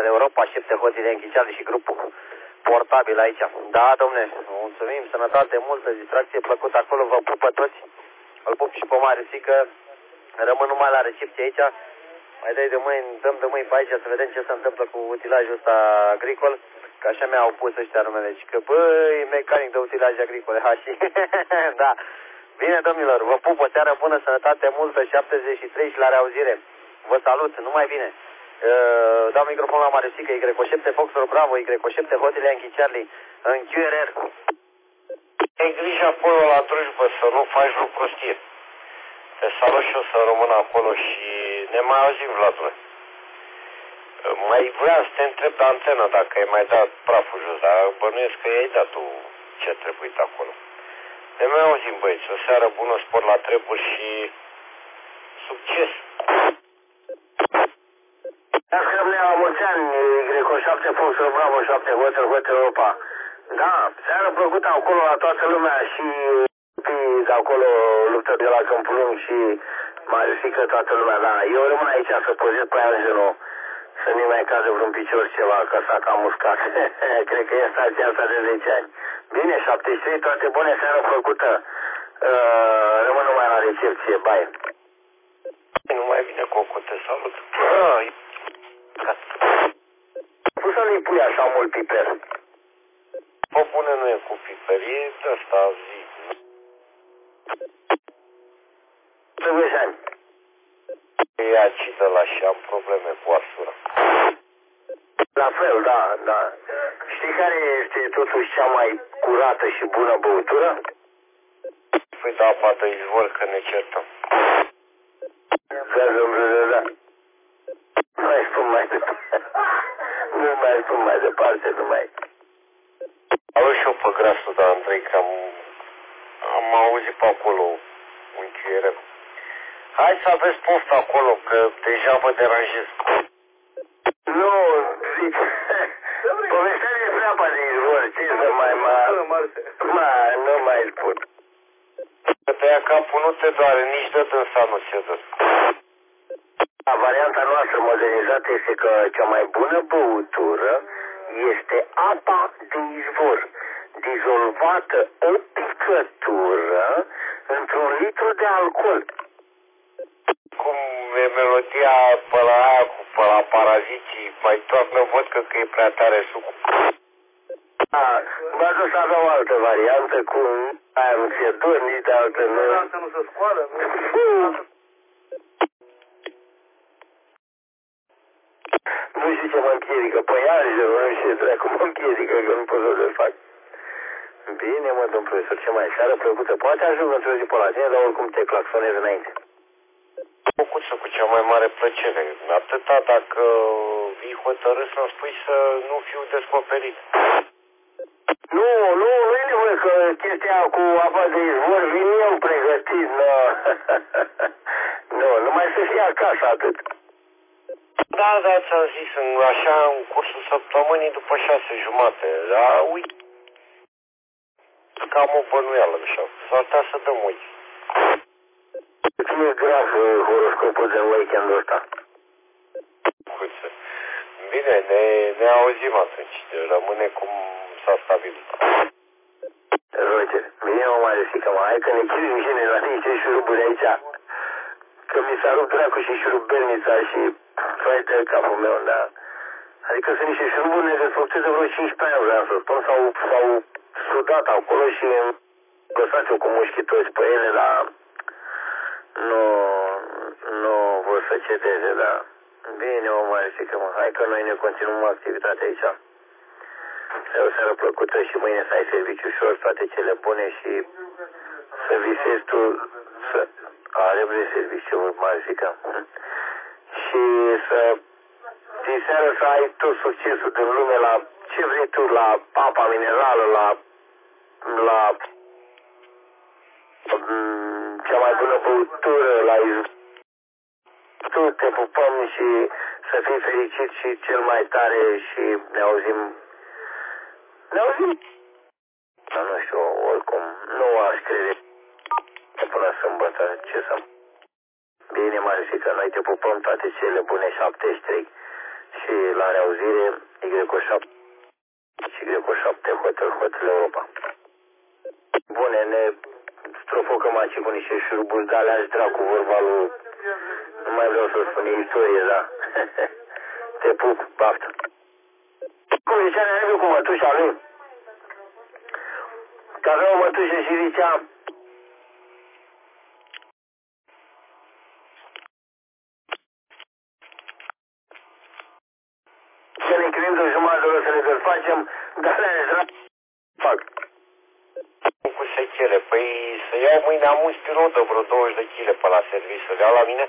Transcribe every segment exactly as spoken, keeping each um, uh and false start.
Europa, șepte hotile închiciale și grupul portabil aici. Da, domne, mulțumim, sănătate multă, distracție plăcută acolo, vă pupă toți. Îl pup și pe Mariusică, rămân numai la recepție aici. Mai dai de mâini, dăm de mâini pe aici să vedem ce se întâmplă cu utilajul ăsta agricol. Că așa mi-au pus ăștia numele, și că băi, mecanic de utilaje agricole, ha, și da. Bine, domnilor, vă pup, o seară bună, sănătate multă, șaptezeci și trei și la reauzire. Vă salut, numai bine. Uh, dau microfonul la Mariusică, Y șapte Foxtrot Bravo, Y șapte Hotel Yankee Charlie, în Q R R. Ai grijă acolo la drujbă să nu faci lucru stie. Te salut și o să rămân acolo și ne mai auzim, Vladule. Mai vreau să te întreb de antenă dacă ai mai dat praful jos, dar bănuiesc că i-ai dat tu ce trebuie acolo. Ne mai auzim, băieți, o seară bună, spor la treburi și succes! Dacă ne la mulți ani, Y șapte Foxtrot Bravo, șapte Hotel Hotel Europa. Da, seară plăcută acolo la toată lumea și de acolo luptă de la Câmpul Lung și Mariusică, toată lumea, da. Eu rămân aici să pozez pe aia să nu mai cade vreun picior ceva, că s-a cam muscat. Cred că e stația asta de zece ani. Bine, șaptezeci și trei, toate bune, seară plăcută. Uh, rămân numai la recepție, bye. Nu mai vine Cocu, te salut. Cum să nu-i pui așa mult piper? Bă, bune, nu e cu piper, e de asta zi. treizeci ani. E acidă la și am probleme cu arsura. La fel, da, da. Știi care este totuși cea mai curată și bună băutură? Păi da, apa de izvor, că ne certăm. Da, domnule, da. Nu mai spun mai departe. Nu mai spun mai departe, nu mai... Alo și eu pe grasul de Andrei, că am, am auzit pe acolo un chiere. Hai să aveți poftă acolo, că deja vă deranjez. Nu, zic, povestea despre apa de izvor, ce să mai mă... Ma, nu mai spun. Că te ia capul nu te doare, nici de dânsa nu se dă. Varianta noastră modernizată este că cea mai bună băutură este apa de izvor, dizolvată o picătură într-un litru de alcool. Cum e melodia pe la aia cu pe la paraziții, mai toarnă vodcă că e prea tare sucul. Da, m-a dus să avea o altă variantă cu aia nu ți-e dor, nici de altă nu. Asta nu se scoală, nu? Nu știu ce mă împiedică, păi arge, nu știu ce dracu mă împiedică, că nu pot să le fac. Bine, mă, domn profesor, ce mai seară plăcută. Poate ajung într-o zi pe la tine, dar oricum te claxonez înainte. Făcuță cu cea mai mare plăcere. Atâta dacă vii hotărât să-mi spui să nu fiu descoperit. Nu, nu, nu e nevoie că chestia cu apa de izvor vin eu pregătit, nu. Nu, numai să fie acasă atât. Da, da, ți-am zis, în, așa, în cursul săptămânii după șase jumate. Da, uite. Cam o bănuială, așa. S-ar putea să dăm uite. Cum e grav horoscopul de weekendul ăsta? Cuță. Bine, ne, ne auzim atunci. Rămâne cum s-a stabilit. Roger, bine mă mai răsică, mă, hai că ne chirim și ne la niște șuruburi aici. Că mi s-a rupt dracu și șurubelnița și frate capul meu, da. Adică sunt niște șuruburi nedesfăcute de vreo cincisprezece ani, vreau să spun, s-au, s-au sudat acolo și lăsați-o cu mușchii toți pe ele, dar nu, nu vor să cedeze, da. Bine, mă mai răsică, mă, hai că noi ne continuăm activitatea aici. Să o seară plăcută și mâine să ai serviciu ușor, toate cele bune și să visezi tu, să are vreo serviciu magică și să din seară să ai tot succesul din lume la ce vrei tu, la apa minerală, la la um, cea mai bună băutură, la izvor. Tu te pupăm și să fii fericit și cel mai tare și ne auzim. Ne auzim. Dar nu știu, oricum, nu aș crede până sâmbătă, ce să... Bine, Mariusică, noi te pupăm, toate cele bune, șaptezeci și trei și la reauzire Y O șapte și Y O șapte Hotel Hotel Europa. Bune, ne strofocăm aici cu niște șuruburi, dar le-aș dracu vorba lui... Nu mai vreau să spun, e istorie, da. Te pup, baftă. Cum zicea Neaviu cu mătușa lui? Că avea o mătușă și zicea... Să ne chinuim de jumătate de oră să ne desfacem, dar le-aș dracu... Fac. Cu sechele, păi să iau mâine am un spiron de vreo douăzeci de kilograme pe la serviciu, să le iau la mine?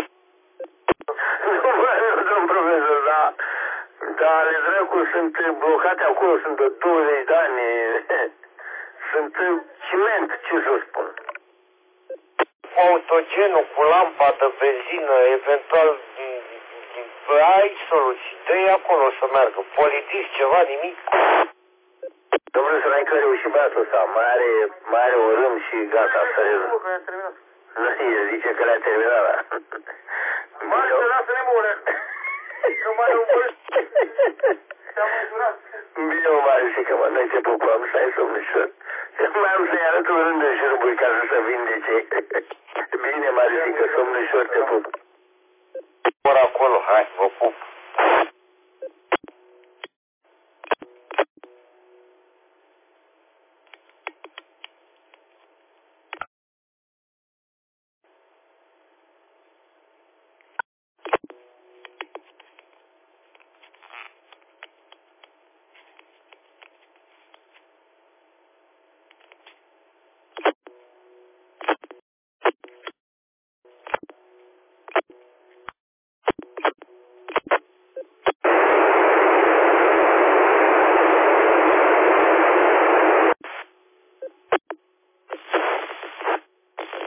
Nu mai nu, domn profesor, dar... Dar ale dracu sunt blocate acolo, sunt de douăzeci de ani. Sunt ciment, ce să spun. Cu autogenul, cu lampa de benzină, eventual ai soluții, dă-i acolo să meargă. Polidis, ceva, nimic? Domnule, să n-ai că reușit băiatul ăsta, mai are, mai are un râm și gata, să rezolvă. Nu, el zice că le-a terminat, da. Mare, să lasă-ne mură. Că mai e un bărăt. Te-am măsurat. Bine, mă, Mariușică, mă, noi te pupăm, să ai somnișor. Mai am să-i arăt un rând de șuruburi ca să se vindece. Bine, Mariușică, somnișor, te pup. Por acolo, hai, vă pup.